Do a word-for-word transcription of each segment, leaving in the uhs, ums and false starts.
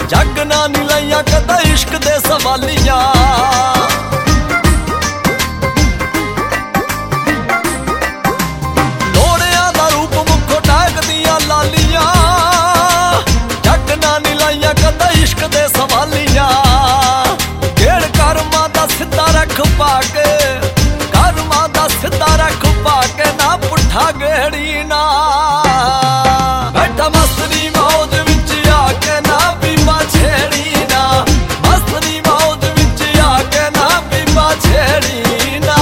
जग ना नी लैया कदा इश्क दे सवालियां। लोड़िया दा रूप मुखो टाक दियां लालियां, जग ना नी लैया कदा इश्क दे सवालियां। गेड़ कर्मा दा सिद्धा रख पाके, कर्मा दा सिद्धा रख पाके ना पुठा गेड़ी ना। बैठा मस्तरी मौज विच आके ना बीबा छेड़ी ना, मस्तरी मौज विच आके ना बीबा छेड़ी ना।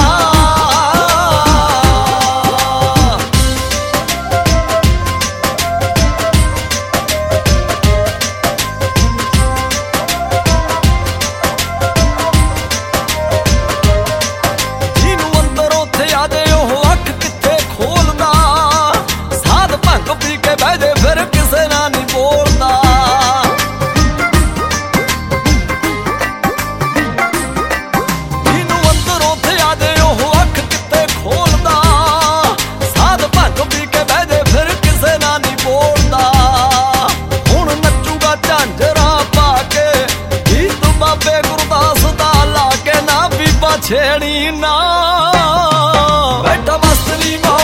जिनू अंदरों थे आदे ओह अख किथे खोलदा, साध भंग पी के बह जे फिर किसे ना नहीं बोलदा। जिनू अंदरों थे आदे ओह अख किथे खोलदा, साध भंग पी के बह जे फिर किसे ना नहीं बोलदा। हुण नचूगा झांजरा पाके, गीत बाबे गुरदास दा ला के ना बीबा छेड़ी ना। बैठा मस्तरी